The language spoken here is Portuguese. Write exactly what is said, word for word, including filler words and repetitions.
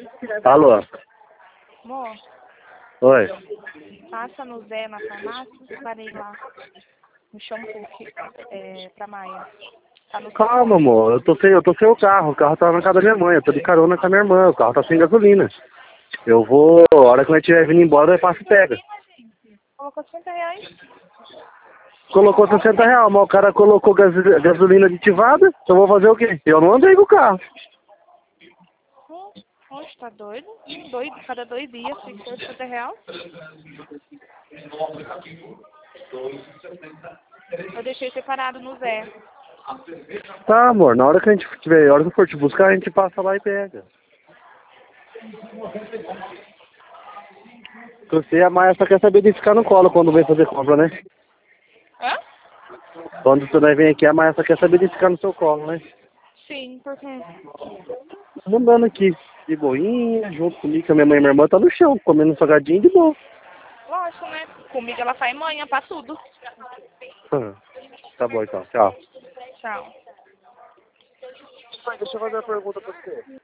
Alô? Amor, Oi. passa no Zé na farmácia para ir lá no shampoo que, é, pra Maia. Tá no seu Calma, nome. amor. Eu tô sem, eu tô sem o carro. O carro tá na casa da minha mãe. Eu tô de carona com a minha irmã. O carro tá sem gasolina. Eu vou, a hora que eu estiver vindo embora, eu passo e pega. Colocou cinquenta reais. Colocou sessenta reais, mas o cara colocou gas, gasolina aditivada. Eu vou fazer o quê? Eu não andei com o carro. Hum, Oxe, tá doido? Doido, cada dois dias, cinquenta reais. Eu deixei separado no Zé. Tá, amor. Na hora que a gente tiver, na hora que eu for te buscar, a gente passa lá e pega. Você e a Maia só quer saber de ficar no colo quando vem fazer compra, né? Hã? Quando você vem aqui, a Maia só quer saber de ficar no seu colo, né? Sim, porque... Andando aqui de boinha, junto comigo, que a minha mãe e minha irmã tá no chão, comendo um salgadinho de boa. Lógico, né? Comigo ela faz manhã pra tudo. Tá bom então, tchau. Tchau. Deixa eu fazer uma pergunta pra você.